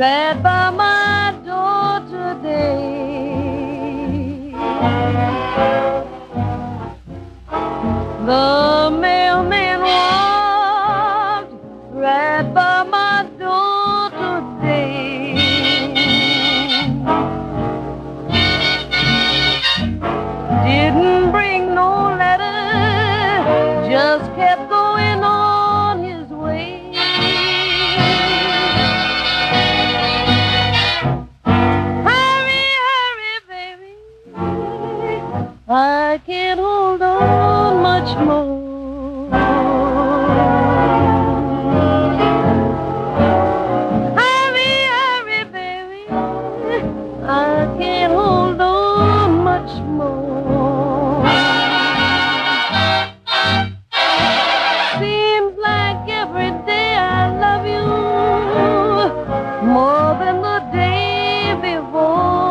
right by my door today. The mailman walked right by my door today. Didn't bring no letter, just kept going on his way. Hurry, hurry, baby, I can't hold on much more. Hurry, hurry, baby, I can't hold on much more. Seems like every day I love you more than the day before.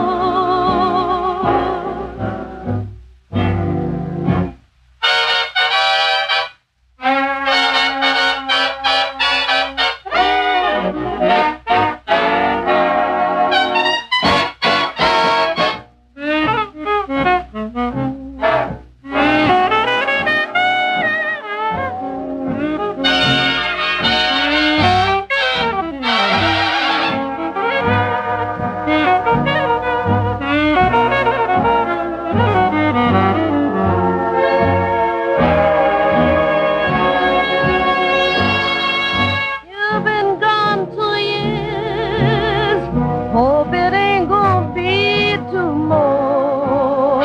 You've been gone 2 years, hope it ain't gonna be 2 more.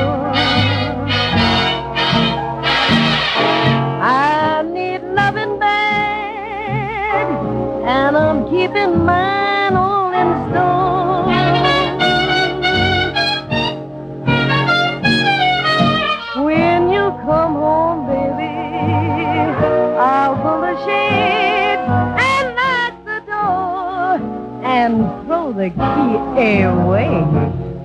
I need loving bad, and I'm keeping mine all in store. When you come home, baby, I'll pull the shade and lock the door and throw the key away.